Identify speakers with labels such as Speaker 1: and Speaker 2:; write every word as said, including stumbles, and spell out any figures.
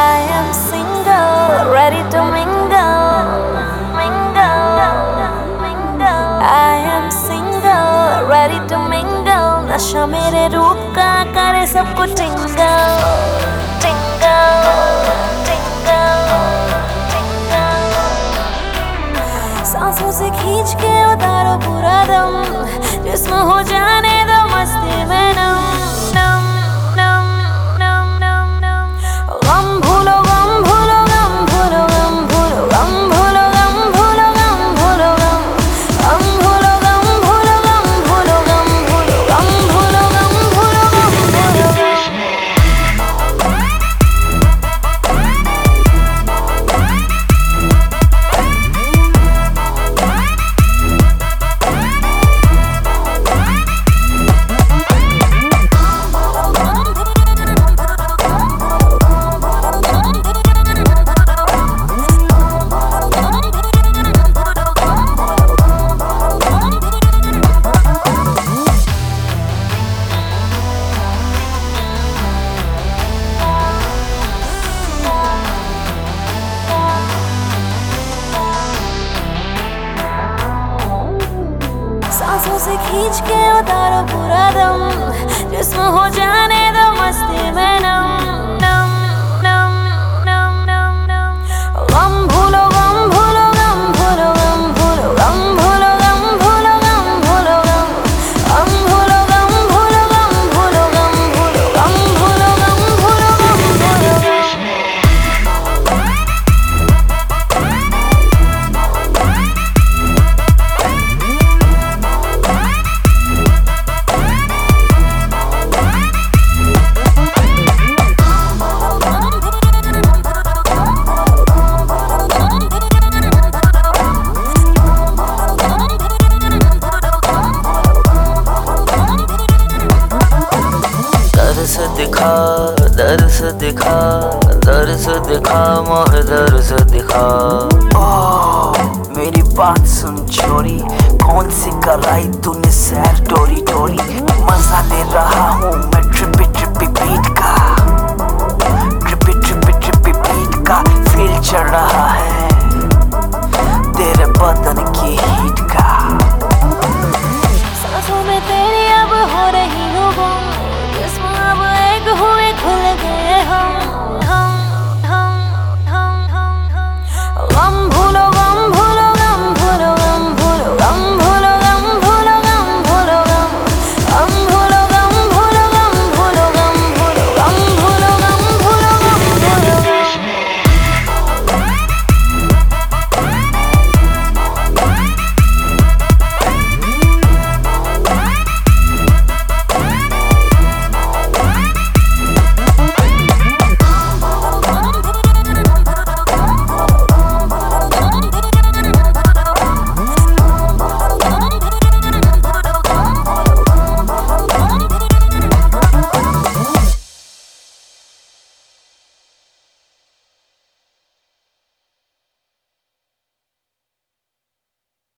Speaker 1: I am single, ready to mingle, mingle, mingle. I am single, ready to mingle. नशा मेरे रूप का करे सबको टिंगल, टिंगल, टिंगल, टिंगल। सांसों से खींच के उतारो पूरा दम, जिस्म हो जाने दो मस्ती में नम, नम, नम, नम, नम, नम। गम भूलो, गम भूलो, गम भूलो, गम भूलो, गम भूलो, गम भूलो, गम भूलो, गम गम भूलो, गम भूलो, गम भूलो, गम भूलो, गम भूलो, गम भूलो, गम भूलो, गम। सांसों से खींच के उतारो पूरा दम, जिस्म हो जाने दो मस्ती में नम, नम, नम, नम, नम, नम। गम भूलो, गम भूलो, गम भूलो, गम भूलो, गम भूलो, गम भूलो, गम भूलो, गम गम भूलो, गम भूलो, गम भूलो, गम भूलो, गम भूलो, गम भूलो, गम भूलो, गम।
Speaker 2: दर्स दिखा, दर्स दिखा, दर्स दिखा, मोह दर्स दिखा। ओह मेरी बात सुन छोरी, कौन सी कराई तूने सैर टोरी टोरी। मजा ले रहा हूँ मैं ट्रिप